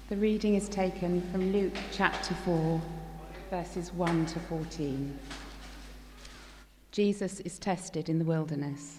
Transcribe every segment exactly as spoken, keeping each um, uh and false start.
The reading is taken from Luke chapter four, verses one to fourteen. Jesus is tested in the wilderness.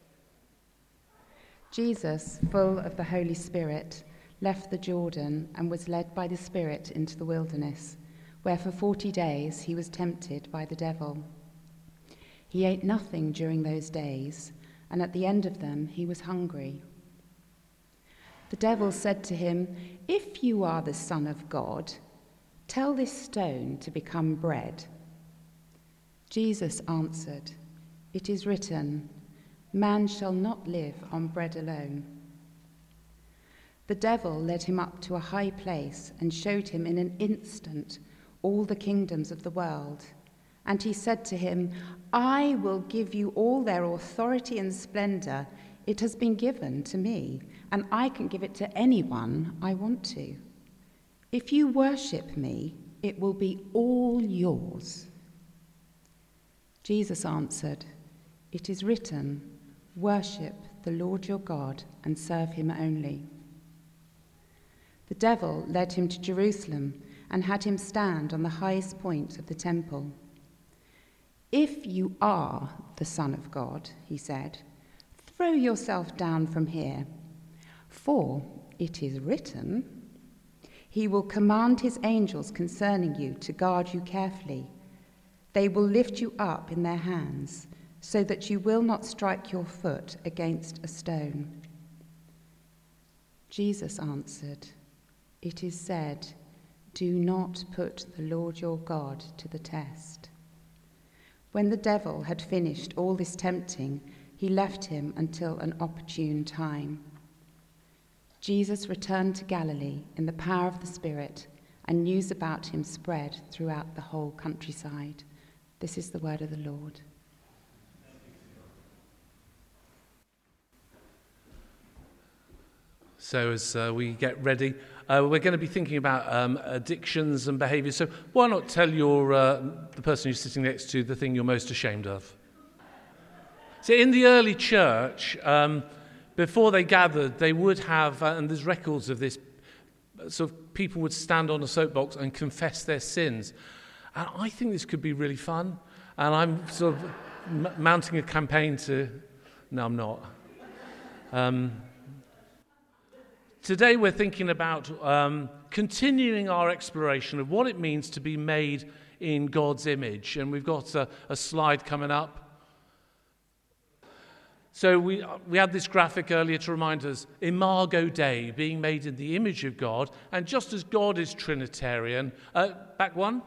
Jesus, full of the Holy Spirit, left the Jordan and was led by the Spirit into the wilderness, where for forty days he was tempted by the devil. He ate nothing during those days, and at the end of them he was hungry. The devil said to him, "If you are the Son of God, tell this stone to become bread." Jesus answered, "It is written, 'Man shall not live on bread alone.'" The devil led him up to a high place and showed him in an instant all the kingdoms of the world. And he said to him, "I will give you all their authority and splendor. It has been given to me, and I can give it to anyone I want to. If you worship me, it will be all yours." Jesus answered, "It is written, 'Worship the Lord your God and serve him only.'" The devil led him to Jerusalem and had him stand on the highest point of the temple. "If you are the Son of God," he said, "throw yourself down from here. For it is written, 'He will command his angels concerning you to guard you carefully. They will lift you up in their hands, so that you will not strike your foot against a stone.'" Jesus answered, "It is said, 'Do not put the Lord your God to the test.'" When the devil had finished all this tempting, he left him until an opportune time. Jesus returned to Galilee in the power of the Spirit, and news about him spread throughout the whole countryside. This is the word of the Lord. So as uh, we get ready, uh, we're going to be thinking about um, addictions and behaviours. So why not tell your uh, the person you're sitting next to the thing you're most ashamed of? So in the early church, um, before they gathered, they would have, uh, and there's records of this, sort of people would stand on a soapbox and confess their sins. And I think this could be really fun. And I'm sort of m- mounting a campaign to, no, I'm not. Um, Today we're thinking about um, continuing our exploration of what it means to be made in God's image. And we've got a, a slide coming up. So we we had this graphic earlier to remind us, Imago Dei, being made in the image of God. And just as God is Trinitarian, uh, back one.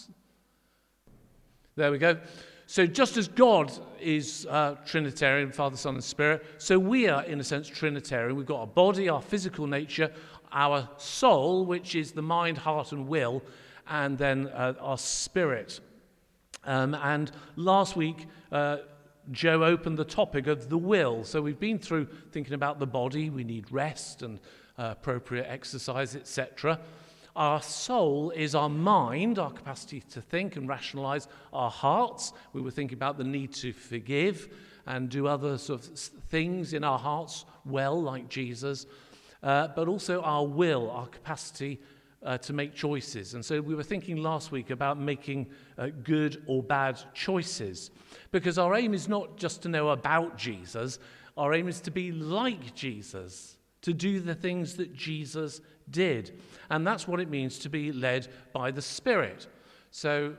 There we go. So just as God is uh, Trinitarian, Father, Son, and Spirit, so we are, in a sense, Trinitarian. We've got our body, our physical nature, our soul, which is the mind, heart, and will, and then uh, our spirit. Um, and last week, uh, Joe opened the topic of the will. So we've been through thinking about the body. We need rest and uh, appropriate exercise, et cetera. Our soul is our mind, our capacity to think and rationalize. Our hearts, we were thinking about the need to forgive and do other sort of things in our hearts well, like Jesus. Uh, but also our will, our capacity uh, to make choices. And so we were thinking last week about making uh, good or bad choices. Because our aim is not just to know about Jesus. Our aim is to be like Jesus, to do the things that Jesus did. And that's what it means to be led by the Spirit. So,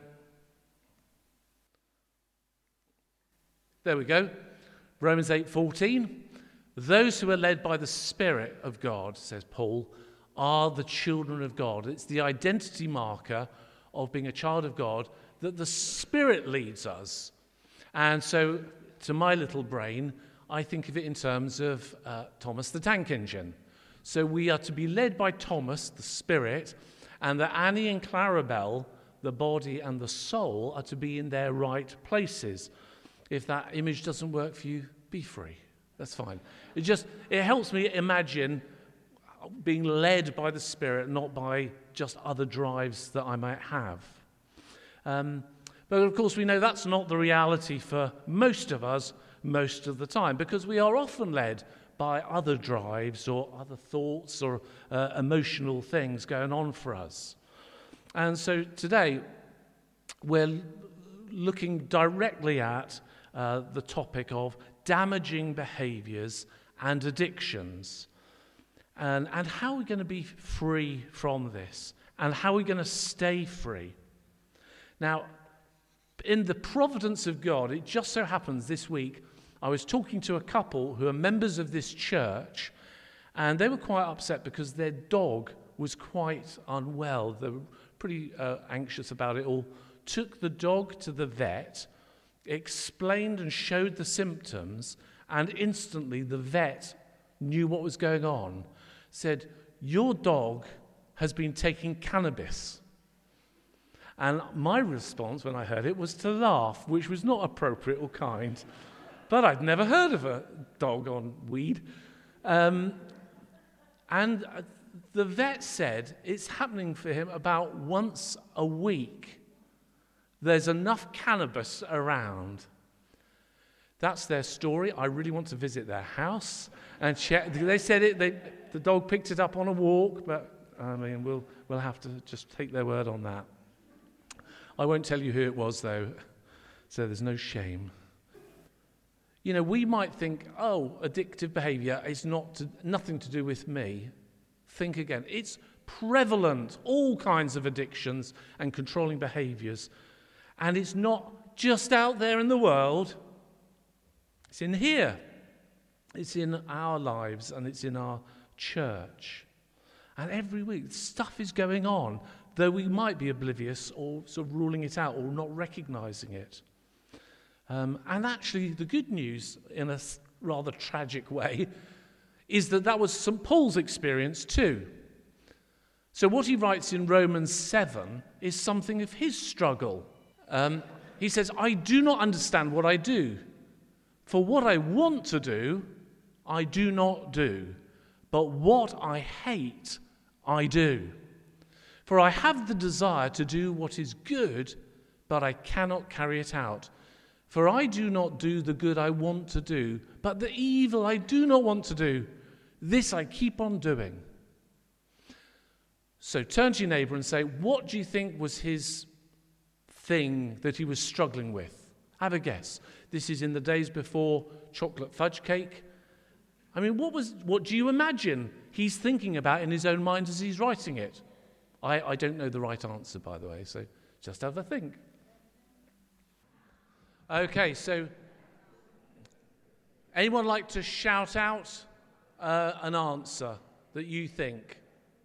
there we go. Romans eight fourteen. Those who are led by the Spirit of God, says Paul, are the children of God. It's the identity marker of being a child of God that the Spirit leads us. And so, to my little brain, I think of it in terms of uh, Thomas the Tank Engine. So we are to be led by Thomas, the Spirit, and that Annie and Clarabelle, the body and the soul, are to be in their right places. If that image doesn't work for you, be free. That's fine. It just it helps me imagine being led by the Spirit, not by just other drives that I might have. Um, but of course, we know that's not the reality for most of us most of the time, because we are often led by other drives or other thoughts or uh, emotional things going on for us. And so today we're looking directly at uh, the topic of damaging behaviors and addictions. And, and how are we going to be free from this? And how are we going to stay free? Now, in the providence of God, it just so happens this week, I was talking to a couple who are members of this church, and they were quite upset because their dog was quite unwell. They were pretty uh, anxious about it all. Took the dog to the vet, explained and showed the symptoms, and instantly the vet knew what was going on. Said, "Your dog has been taking cannabis." And my response when I heard it was to laugh, which was not appropriate or kind. But I'd never heard of a dog on weed. Um, and the vet said it's happening for him about once a week. There's enough cannabis around. That's their story. I really want to visit their house and check. They said it. They, the dog picked it up on a walk, but I mean, we'll we'll have to just take their word on that. I won't tell you who it was, though, so there's no shame. You know, we might think, oh, addictive behavior is not to, nothing to do with me. Think again. It's prevalent, all kinds of addictions and controlling behaviors. And it's not just out there in the world. It's in here. It's in our lives and it's in our church. And every week, stuff is going on, though we might be oblivious or sort of ruling it out or not recognizing it. Um, and actually, the good news, in a rather tragic way, is that that was Saint Paul's experience too. So what he writes in Romans seven is something of his struggle. Um, he says, "I do not understand what I do. For what I want to do, I do not do. But what I hate, I do. For I have the desire to do what is good, but I cannot carry it out. For I do not do the good I want to do, but the evil I do not want to do, this I keep on doing." So turn to your neighbour and say, what do you think was his thing that he was struggling with? Have a guess. This is in the days before chocolate fudge cake. I mean, what was? What do you imagine he's thinking about in his own mind as he's writing it? I, I don't know the right answer, by the way, so just have a think. Okay, so anyone like to shout out uh, an answer that you think?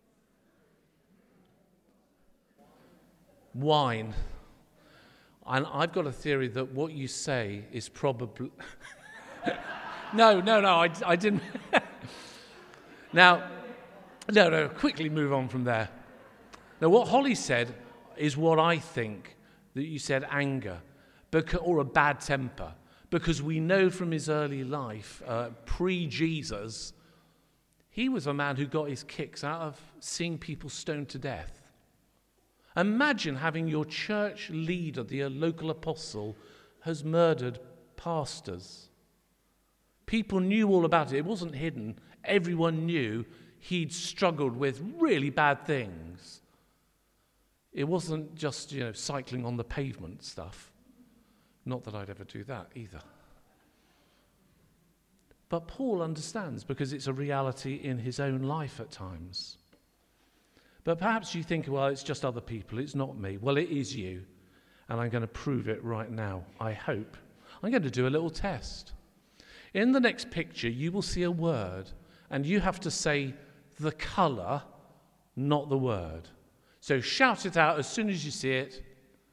Wine. And I've got a theory that what you say is probably... no, no, no, I, I didn't... Now, no, no, quickly move on from there. Now, what Holly said is what I think, that you said anger. Because, or a bad temper, because we know from his early life, uh, pre-Jesus, he was a man who got his kicks out of seeing people stoned to death. Imagine having your church leader, the local apostle, has murdered pastors. People knew all about it. It wasn't hidden. Everyone knew he'd struggled with really bad things. It wasn't just, you know, cycling on the pavement stuff. Not that I'd ever do that either. But Paul understands because it's a reality in his own life at times. But perhaps you think, well, it's just other people, it's not me. Well, it is you. And I'm going to prove it right now, I hope. I'm going to do a little test. In the next picture, you will see a word, and you have to say the colour, not the word. So shout it out as soon as you see it.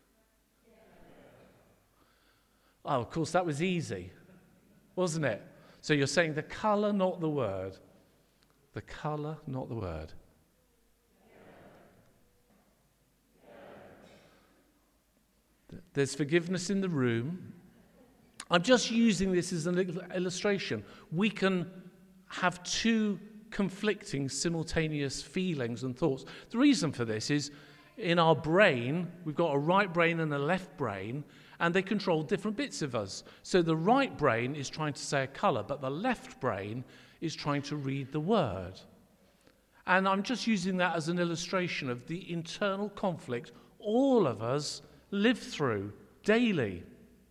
Oh, of course, that was easy, wasn't it? So you're saying the colour, not the word. The colour, not the word. There's forgiveness in the room. I'm just using this as an illustration. We can have two conflicting, simultaneous feelings and thoughts. The reason for this is in our brain, we've got a right brain and a left brain, and they control different bits of us. So the right brain is trying to say a colour, but the left brain is trying to read the word. And I'm just using that as an illustration of the internal conflict all of us live through daily.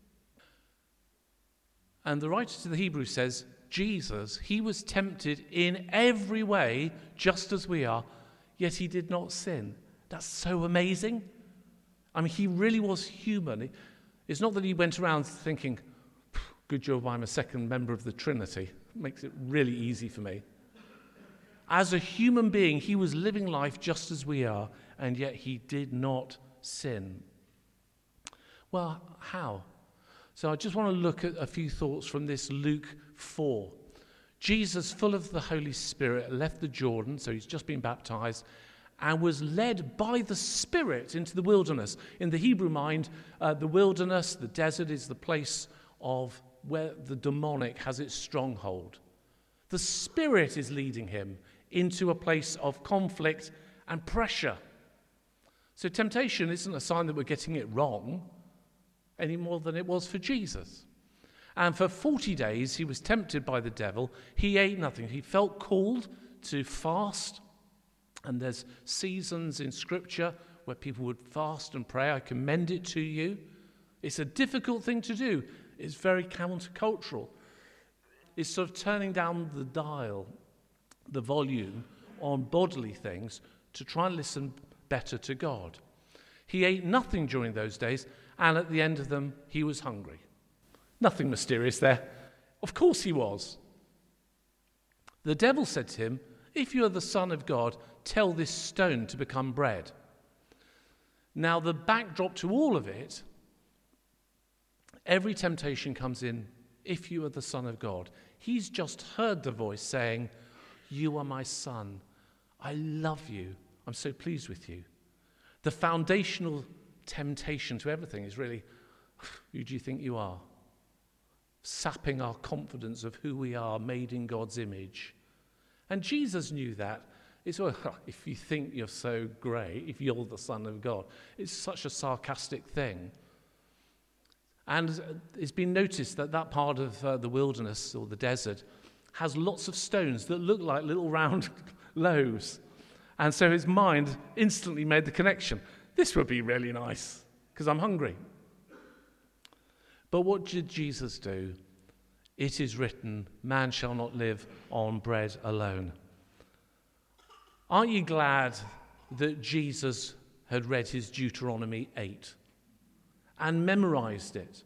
And the writer to the Hebrews says, Jesus, he was tempted in every way, just as we are, yet he did not sin. That's so amazing. I mean, he really was human. It's not that he went around thinking, good job I'm a second member of the Trinity. It makes it really easy for me. As a human being, he was living life just as we are, and yet he did not sin. Well, how? So I just want to look at a few thoughts from this Luke four. Jesus, full of the Holy Spirit, left the Jordan, so he's just been baptized, and was led by the Spirit into the wilderness. In the Hebrew mind, uh, the wilderness, the desert, is the place of where the demonic has its stronghold. The Spirit is leading him into a place of conflict and pressure. So temptation isn't a sign that we're getting it wrong any more than it was for Jesus. And for forty days he was tempted by the devil. He ate nothing. He felt called to fast. And there's seasons in Scripture where people would fast and pray. I commend it to you. It's a difficult thing to do. It's very countercultural. It's sort of turning down the dial, the volume on bodily things to try and listen better to God. He ate nothing during those days, and at the end of them, he was hungry. Nothing mysterious there. Of course he was. The devil said to him, if you are the Son of God, tell this stone to become bread. Now, the backdrop to all of it, every temptation comes in, if you are the Son of God. He's just heard the voice saying, you are my son. I love you. I'm so pleased with you. The foundational temptation to everything is really, who do you think you are? Sapping our confidence of who we are, made in God's image. And Jesus knew that. It's, well, if you think you're so great, if you're the Son of God, it's such a sarcastic thing. And it's been noticed that that part of uh, the wilderness or the desert has lots of stones that look like little round loaves. And so his mind instantly made the connection. This would be really nice, because I'm hungry. But what did Jesus do? It is written, man shall not live on bread alone. Aren't you glad that Jesus had read his Deuteronomy eight and memorized it?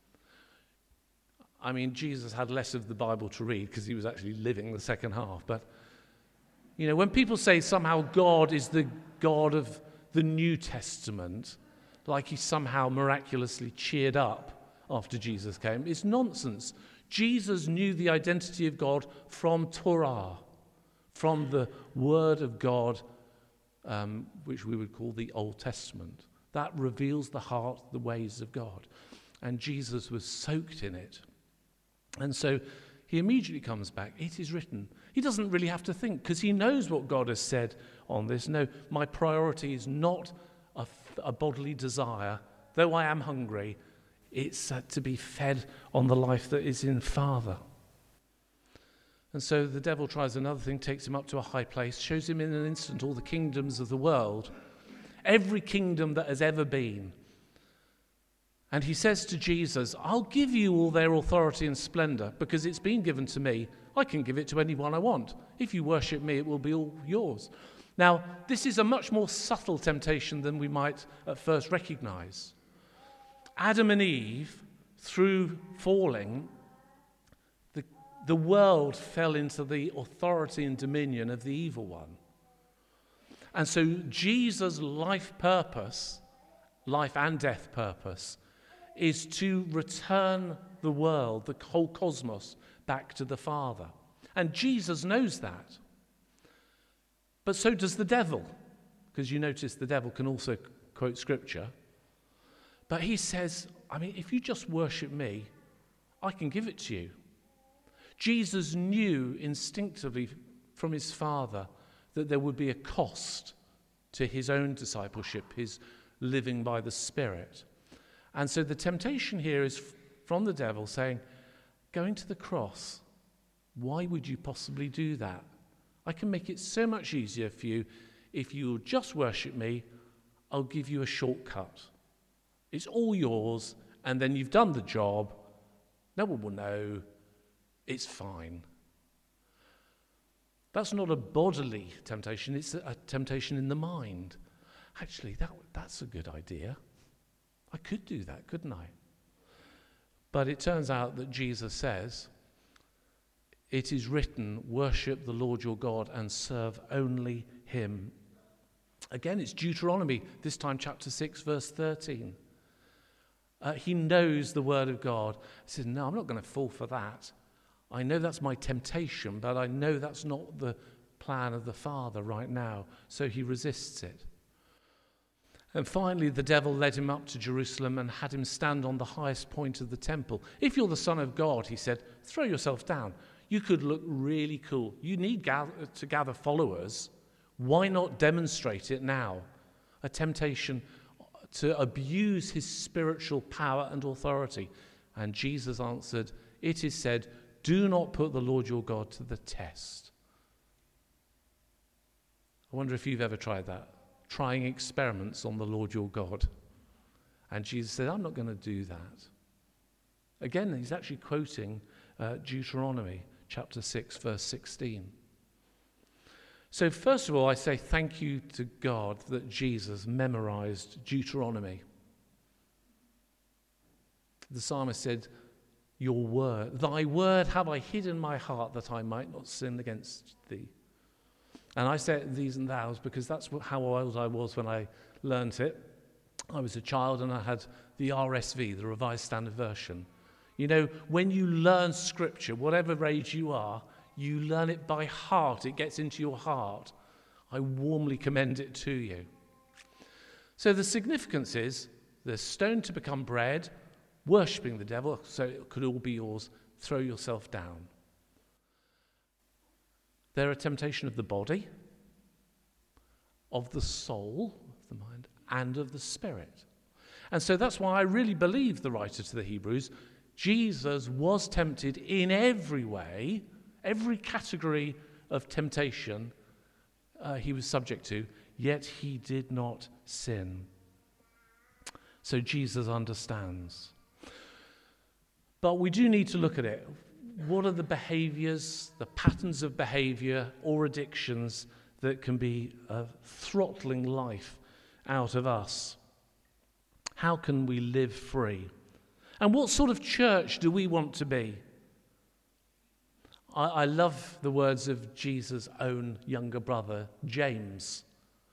I mean, Jesus had less of the Bible to read because he was actually living the second half. But, you know, when people say somehow God is the God of the New Testament, like he somehow miraculously cheered up after Jesus came, it's nonsense. Jesus knew the identity of God from Torah, from the Word of God, um, which we would call the Old Testament. That reveals the heart, the ways of God. And Jesus was soaked in it. And so he immediately comes back. It is written. He doesn't really have to think because he knows what God has said on this. No, my priority is not a, a bodily desire. Though I am hungry, it's uh, to be fed on the life that is in Father. And so the devil tries another thing, takes him up to a high place, shows him in an instant all the kingdoms of the world, every kingdom that has ever been. And he says to Jesus, I'll give you all their authority and splendor because it's been given to me. I can give it to anyone I want. If you worship me, it will be all yours. Now, this is a much more subtle temptation than we might at first recognize. Adam and Eve, through falling, the, the world fell into the authority and dominion of the evil one. And so Jesus' life purpose, life and death purpose, is to return the world, the whole cosmos, back to the Father. And Jesus knows that. But so does the devil, because you notice the devil can also quote Scripture. But he says, I mean, if you just worship me, I can give it to you. Jesus knew instinctively from his Father that there would be a cost to his own discipleship, his living by the Spirit. And so the temptation here is from the devil saying, going to the cross, Why would you possibly do that? I can make it so much easier for you. If you'll just worship me, I'll give you a shortcut. It's all yours, and then you've done the job. No one will know. It's fine. That's not a bodily temptation, it's a temptation in the mind. Actually, that that's a good idea. I could do that, couldn't I? But it turns out that Jesus says, it is written, worship the Lord your God and serve only him. Again, it's Deuteronomy, this time chapter six, verse thirteen. Uh, he knows the word of God. He says, no, I'm not going to fall for that. I know that's my temptation, but I know that's not the plan of the Father right now. So he resists it. And finally, the devil led him up to Jerusalem and had him stand on the highest point of the temple. If you're the Son of God, he said, throw yourself down. You could look really cool. You need gather, to gather followers. Why not demonstrate it now? A temptation to abuse his spiritual power and authority. And Jesus answered, it is said, do not put the Lord your God to the test. I wonder if you've ever tried that, trying experiments on the Lord your God. And Jesus said, I'm not going to do that. Again, he's actually quoting uh, Deuteronomy chapter six, verse sixteen. So first of all, I say thank you to God that Jesus memorized Deuteronomy. The psalmist said, your word, thy word have I hid in my heart that I might not sin against thee. And I say these and thous because that's how old I was when I learnt it. I was a child and I had the R S V, the Revised Standard Version. You know, when you learn Scripture, whatever age you are, you learn it by heart. It gets into your heart. I warmly commend it to you. So the significance is the stone to become bread, worshipping the devil, so it could all be yours, throw yourself down. They're a temptation of the body, of the soul, of the mind, and of the spirit. And so that's why I really believe the writer to the Hebrews, Jesus was tempted in every way, every category of temptation uh, he was subject to, yet he did not sin. So Jesus understands. But we do need to look at it. What are the behaviors, the patterns of behavior or addictions that can be uh, throttling life out of us? How can we live free? And what sort of church do we want to be? I, I love the words of Jesus' own younger brother, James,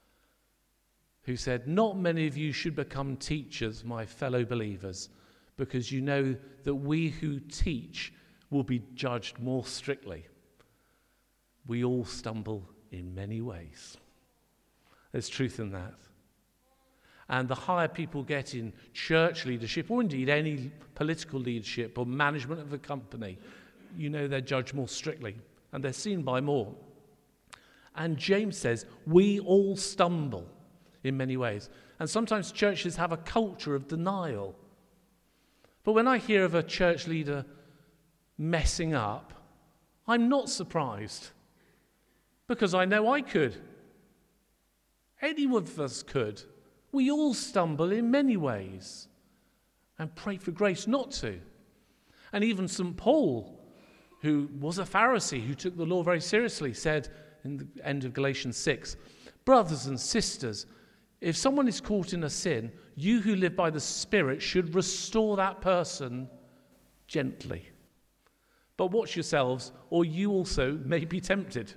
who said, not many of you should become teachers, my fellow believers, because you know that we who teach will be judged more strictly. We all stumble in many ways. There's truth in that. And the higher people get in church leadership, or indeed any political leadership or management of a company, you know they're judged more strictly, and they're seen by more. And James says, we all stumble in many ways. And sometimes churches have a culture of denial. But when I hear of a church leader messing up, I'm not surprised, because I know I could. Any of us could. We all stumble in many ways, and pray for grace not to. And even Saint Paul, who was a Pharisee, who took the law very seriously, said in the end of Galatians six, brothers and sisters, if someone is caught in a sin, you who live by the Spirit should restore that person gently. But watch yourselves, or you also may be tempted.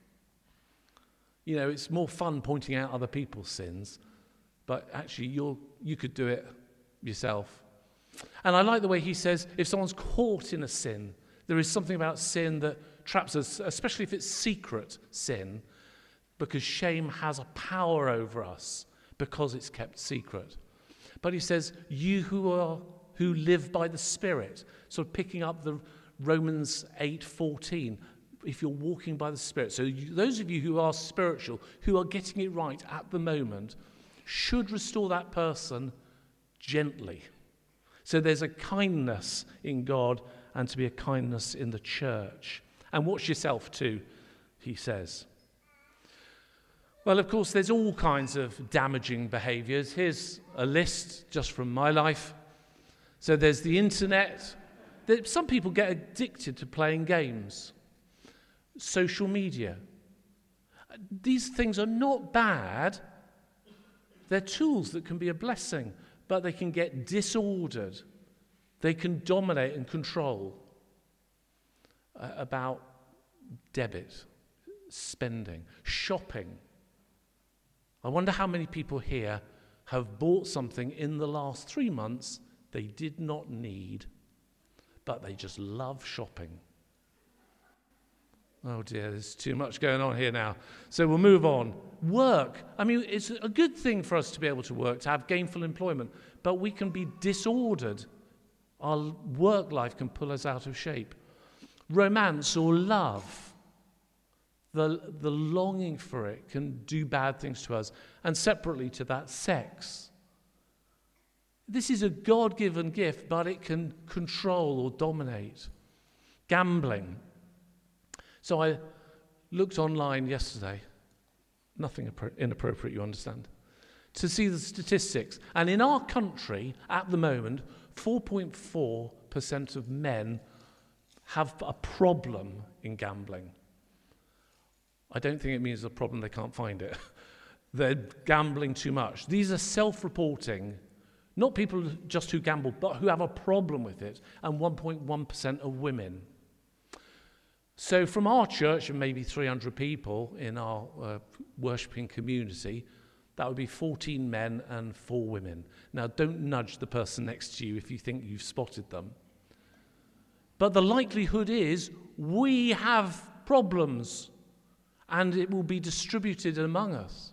You know, it's more fun pointing out other people's sins, but actually you're, you could do it yourself. And I like the way he says, if someone's caught in a sin, there is something about sin that traps us, especially if it's secret sin, because shame has a power over us because it's kept secret. But he says, you who are who live by the Spirit, sort of picking up the Romans eight fourteen, if you're walking by the Spirit. So you, those of you who are spiritual, who are getting it right at the moment, should restore that person gently. So there's a kindness in God and to be a kindness in the church. And watch yourself too, he says. Well, of course, there's all kinds of damaging behaviours. Here's a list just from my life. So there's the internet. Some people get addicted to playing games. Social media. These things are not bad. They're tools that can be a blessing, but they can get disordered. They can dominate and control uh, about debit, spending, shopping. I wonder how many people here have bought something in the last three months they did not need, but they just love shopping. Oh dear, there's too much going on here now. So we'll move on. Work. I mean, it's a good thing for us to be able to work, to have gainful employment, but we can be disordered. Our work life can pull us out of shape. Romance or love. The, the longing for it can do bad things to us. And separately to that, sex. This is a God-given gift, but it can control or dominate. Gambling. So I looked online yesterday, nothing inappropriate, you understand, to see the statistics. And in our country, at the moment, four point four percent of men have a problem in gambling. I don't think it means a problem they can't find it. They're gambling too much. These are self-reporting, not people just who gamble, but who have a problem with it, and one point one percent of women. So from our church, and maybe three hundred people in our uh, worshipping community, that would be fourteen men and four women. Now, don't nudge the person next to you if you think you've spotted them. But the likelihood is we have problems, and it will be distributed among us.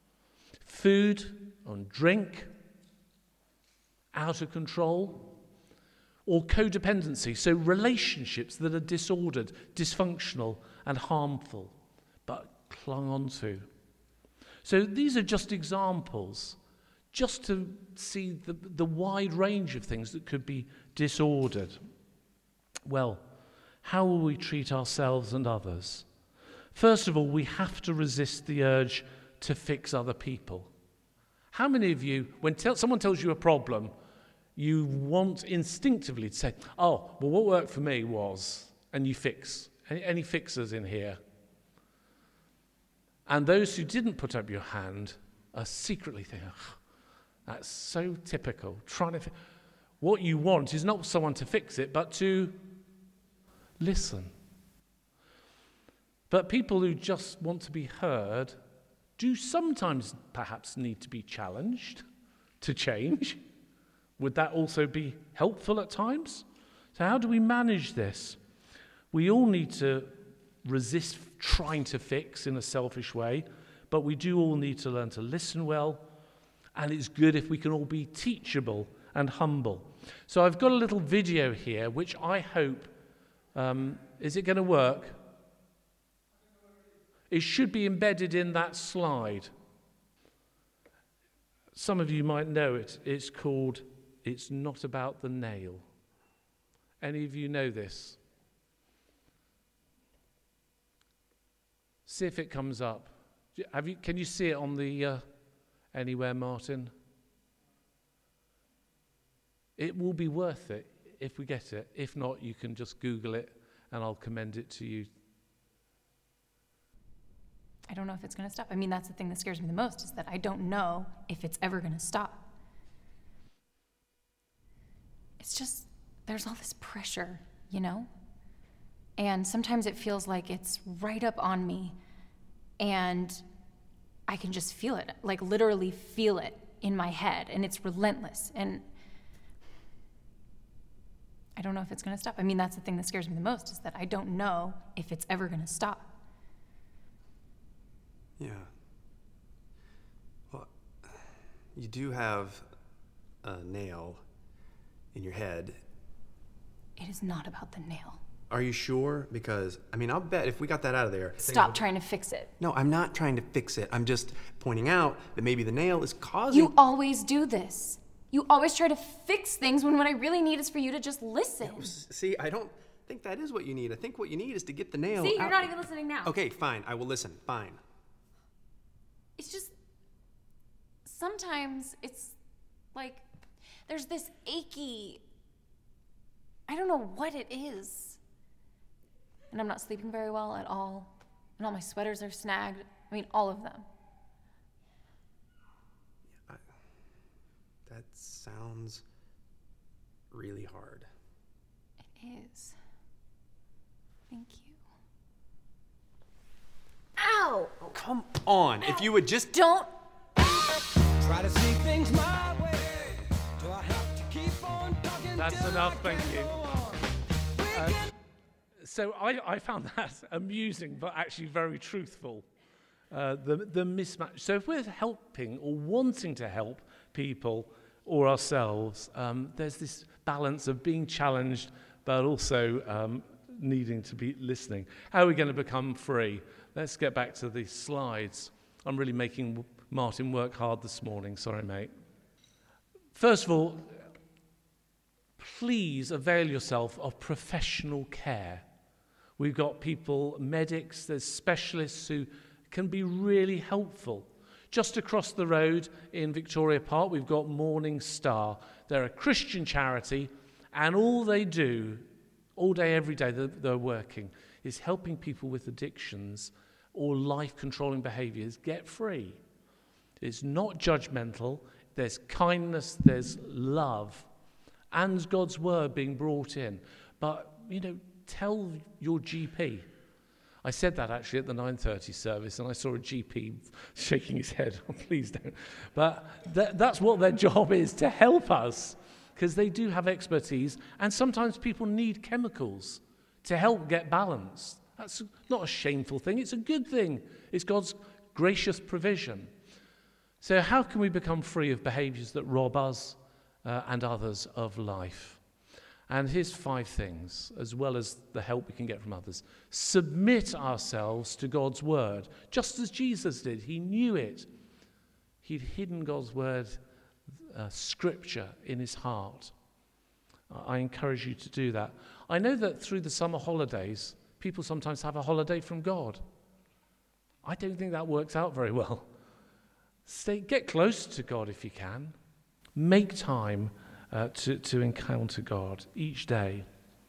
Food and drink, out of control, or codependency, so relationships that are disordered, dysfunctional, and harmful, but clung on to. So these are just examples, just to see the, the wide range of things that could be disordered. Well, how will we treat ourselves and others? First of all, we have to resist the urge to fix other people. How many of you, when tell, someone tells you a problem, you want instinctively to say, oh, well, what worked for me was, and you fix. Any, any fixers in here? And those who didn't put up your hand are secretly thinking, oh, that's so typical. Trying to, fi-. What you want is not someone to fix it, but to listen. But people who just want to be heard do sometimes perhaps need to be challenged to change. Would that also be helpful at times? So how do we manage this? We all need to resist trying to fix in a selfish way, but we do all need to learn to listen well, and it's good if we can all be teachable and humble. So I've got a little video here, which I hope, um, is it going to work? It should be embedded in that slide. Some of you might know it. It's called It's Not About the Nail. Any of you know this? See if it comes up. Have you, can you see it on the uh, anywhere, Martin? It will be worth it if we get it. If not, you can just Google it and I'll commend it to you. I don't know if it's going to stop. I mean, that's the thing that scares me the most, is that I don't know if it's ever going to stop. It's just, there's all this pressure, you know? And sometimes it feels like it's right up on me, and I can just feel it, like literally feel it in my head, and it's relentless. And I don't know if it's going to stop. I mean, that's the thing that scares me the most, is that I don't know if it's ever going to stop. Yeah. Well, you do have a nail in your head. It is not about the nail. Are you sure? Because, I mean, I'll bet if we got that out of there... Stop trying to fix it. No, I'm not trying to fix it. I'm just pointing out that maybe the nail is causing... You always do this. You always try to fix things when what I really need is for you to just listen. No, see, I don't... think that is what you need. I think what you need is to get the nail See, you're out. not even listening now. Okay, fine. I will listen. Fine. It's just, sometimes it's like there's this achy, I don't know what it is. And I'm not sleeping very well at all. And all my sweaters are snagged. I mean, all of them. I, that sounds really hard. It is. Thank you. Ow! Come on. If you would just... Don't. Try to see things my way. Do I have to keep on talking? That's till enough, I thank can you. go on? We Uh, can- so I, I found that amusing, but actually very truthful. Uh, the, the mismatch. So if we're helping or wanting to help people or ourselves, um, there's this balance of being challenged, but also um, needing to be listening. How are we going to become free? Let's get back to the slides. I'm really making Martin work hard this morning. Sorry, mate. First of all, please avail yourself of professional care. We've got people, medics, there's specialists who can be really helpful. Just across the road in Victoria Park, we've got Morning Star. They're a Christian charity, and all they do, all day, every day they're, they're working, is helping people with addictions or life-controlling behaviours get free. It's not judgmental. There's kindness, there's love, and God's word being brought in. But, you know, tell your G P. I said that actually at the nine thirty service, and I saw a G P shaking his head. Oh, please don't. But th- that's what their job is, to help us, because they do have expertise, and sometimes people need chemicals to help get balanced. That's not a shameful thing. It's a good thing. It's God's gracious provision. So how can we become free of behaviours that rob us uh, and others of life? And here's five things, as well as the help we can get from others. Submit ourselves to God's word, just as Jesus did. He knew it. He'd hidden God's word, uh, scripture, in his heart. I encourage you to do that. I know that through the summer holidays, people sometimes have a holiday from God. I don't think that works out very well. Stay, get close to God if you can. Make time uh, to, to encounter God each day.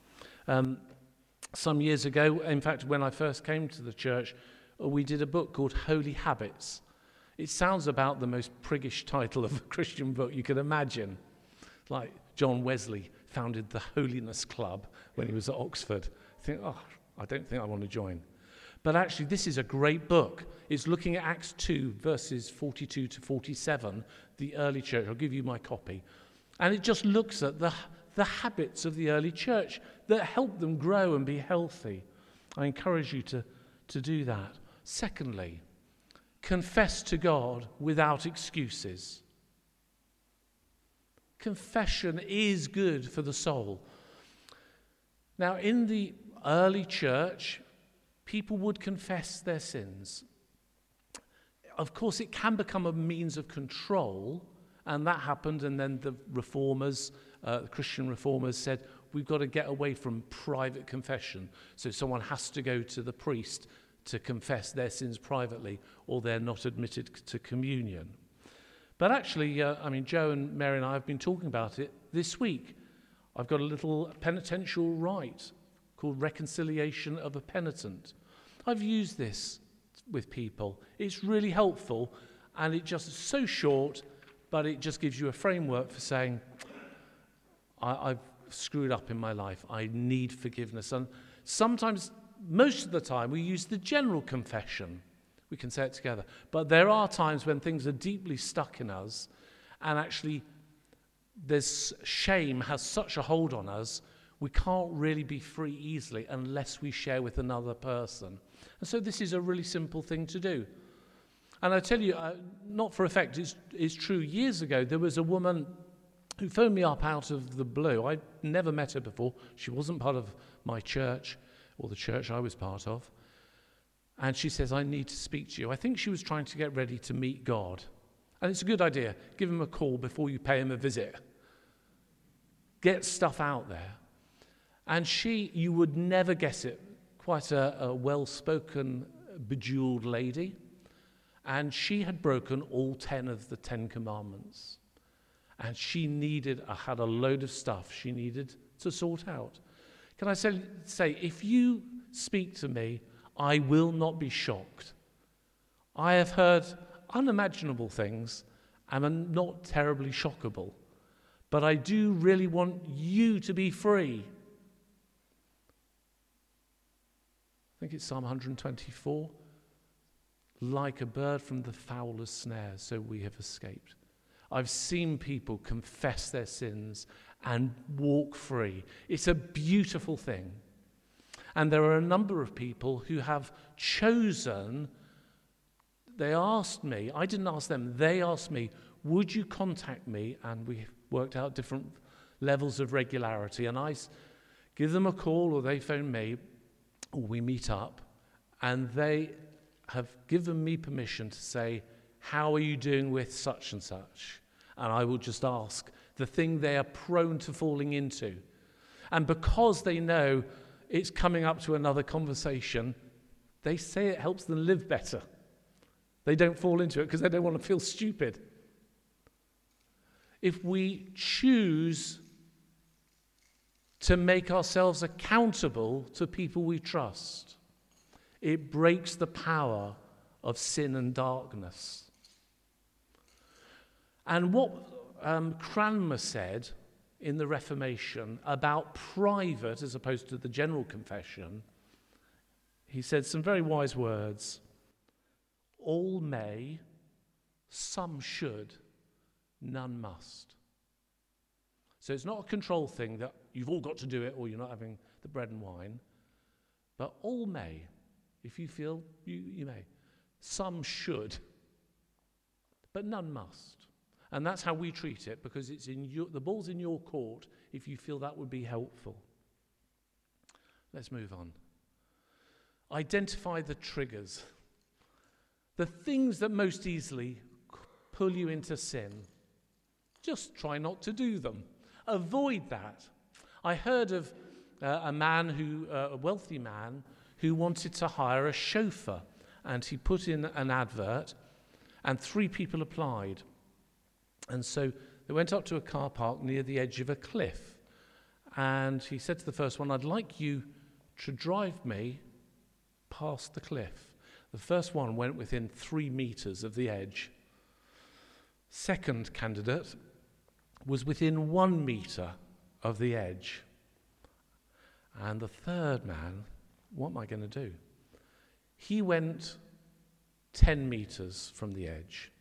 Um, some years ago, in fact, when I first came to the church, we did a book called Holy Habits. It sounds about the most priggish title of a Christian book you could imagine. Like John Wesley founded the Holiness Club when he was at Oxford. I think, oh, I don't think I want to join. But actually, this is a great book. It's looking at Acts two, verses forty-two to forty-seven, the early church. I'll give you my copy. And it just looks at the, the habits of the early church that help them grow and be healthy. I encourage you to, to do that. Secondly, confess to God without excuses. Confession is good for the soul. Now, in the early church, people would confess their sins. Of course, it can become a means of control, and that happened, and then the reformers, uh, the Christian reformers said, we've got to get away from private confession. So someone has to go to the priest to confess their sins privately, or they're not admitted to communion. But actually, uh, I mean, Joe and Mary and I have been talking about it this week. I've got a little penitential rite called Reconciliation of a Penitent. I've used this with people. It's really helpful, and it just is so short, but it just gives you a framework for saying, I, I've screwed up in my life. I need forgiveness. And sometimes, most of the time, we use the general confession. We can say it together. But there are times when things are deeply stuck in us, and actually this shame has such a hold on us, we can't really be free easily unless we share with another person. And so this is a really simple thing to do. And I tell you, uh, not for effect, it's, it's true. Years ago, there was a woman who phoned me up out of the blue. I'd never met her before. She wasn't part of my church or the church I was part of. And she says, I need to speak to you. I think she was trying to get ready to meet God. And it's a good idea. Give him a call before you pay him a visit. Get stuff out there. And she, you would never guess it, quite a, a well-spoken, bejeweled lady. And she had broken all ten of the Ten Commandments. And she needed, uh, had a load of stuff she needed to sort out. Can I say, say, if you speak to me, I will not be shocked. I have heard unimaginable things and am not terribly shockable. But I do really want you to be free. I think it's Psalm one twenty-four. Like a bird from the fowler's snare, so we have escaped. I've seen people confess their sins and walk free. It's a beautiful thing. And there are a number of people who have chosen, they asked me, I didn't ask them, they asked me, would you contact me? And we worked out different levels of regularity. And I give them a call, or they phone me, or we meet up, and they have given me permission to say, how are you doing with such and such? And I will just ask the thing they are prone to falling into. And because they know it's coming up to another conversation, they say it helps them live better. They don't fall into it because they don't want to feel stupid. If we choose to make ourselves accountable to people we trust, it breaks the power of sin and darkness. And what um, Cranmer said in the Reformation about private as opposed to the general confession, he said some very wise words. All may, some should, none must. So it's not a control thing that you've all got to do it or you're not having the bread and wine, but all may. If you feel, you, you may. Some should, but none must. And that's how we treat it, because it's in your, the ball's in your court if you feel that would be helpful. Let's move on. Identify the triggers. The things that most easily pull you into sin. Just try not to do them. Avoid that. I heard of uh, a man who, uh, a wealthy man, who wanted to hire a chauffeur, and he put in an advert, and three people applied. And so they went up to a car park near the edge of a cliff, and he said to the first one, I'd like you to drive me past the cliff. The first one went within three meters of the edge. Second candidate was within one meter of the edge. And the third man, what am I going to do? He went ten meters from the edge.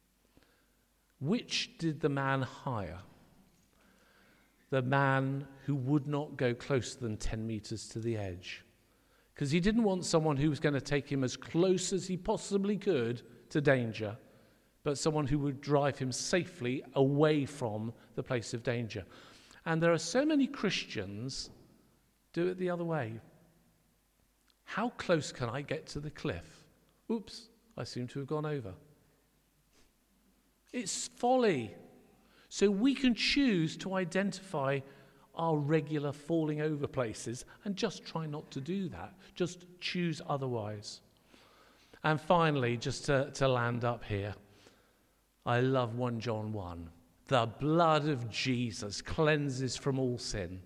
Which did the man hire? The man who would not go closer than ten meters to the edge. Because he didn't want someone who was going to take him as close as he possibly could to danger, but someone who would drive him safely away from the place of danger. And there are so many Christians do it the other way. How close can I get to the cliff? Oops, I seem to have gone over. It's folly. So we can choose to identify our regular falling over places and just try not to do that. Just choose otherwise. And finally, just to, to land up here, I love First John one. The blood of Jesus cleanses from all sin.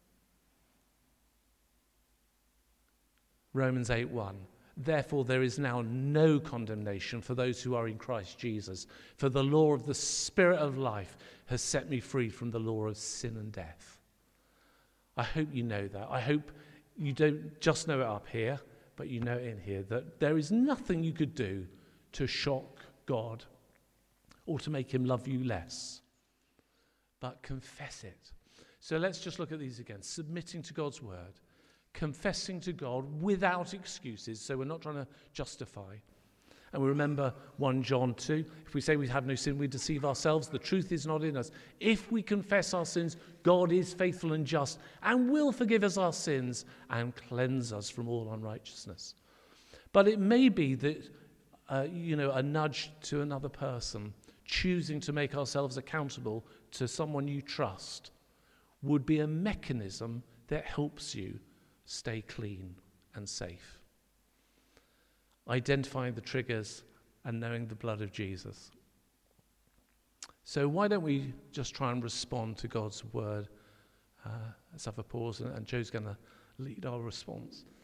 Romans eight one. Therefore, there is now no condemnation for those who are in Christ Jesus. For the law of the Spirit of life has set me free from the law of sin and death. I hope you know that. I hope you don't just know it up here, but you know it in here, that there is nothing you could do to shock God or to make him love you less. But confess it. So let's just look at these again. Submitting to God's word. Confessing to God without excuses, so we're not trying to justify. And we remember First John two, if we say we have no sin, we deceive ourselves, the truth is not in us. If we confess our sins, God is faithful and just and will forgive us our sins and cleanse us from all unrighteousness. But it may be that, uh, you know, a nudge to another person, choosing to make ourselves accountable to someone you trust, would be a mechanism that helps you stay clean and safe. Identifying the triggers and knowing the blood of Jesus. So why don't we just try and respond to God's word? Uh, let's have a pause, and, and Joe's going to lead our response.